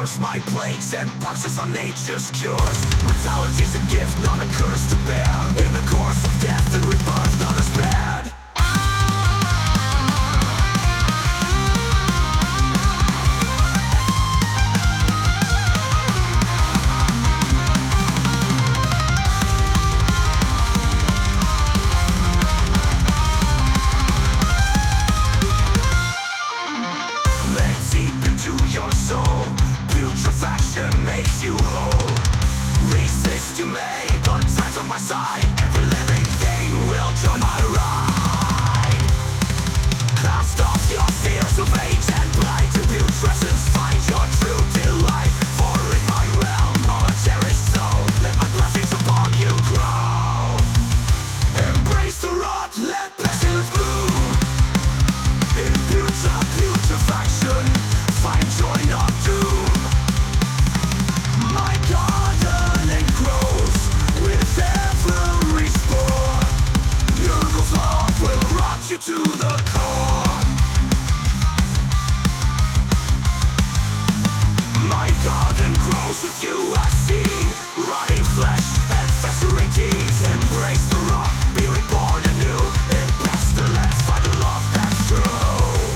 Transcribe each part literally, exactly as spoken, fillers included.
yours. My plagues and boxes are nature's cures. Mortality's a gift, not a curse to bear. In the course of death and rebirth, not as bad. Putrefaction makes you whole. Resist you may, but time's on my side. Every living thing will join my ride. Cast off your fears of age and blight. To build presence, find your true delight. For in my realm, all a cherished soul, let my blessings upon you grow. Embrace the rot, let passion bloom. In future, putrefaction, find joy, not doom. My garden grows with every spore. Nurgle's love will rot you to the core. My garden grows with you, I see. Rotting flesh and festering teeth. Embrace the rot, be reborn anew. In pestilence, find a love that's true.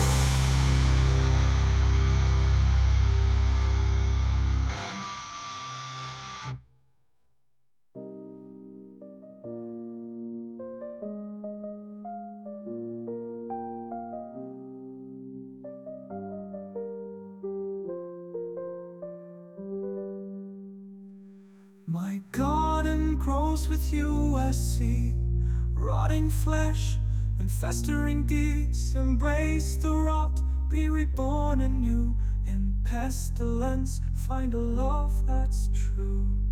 My garden grows with you, I see. Rotting flesh and festering deeds. Embrace the rot, be reborn anew. In pestilence, find a love that's true.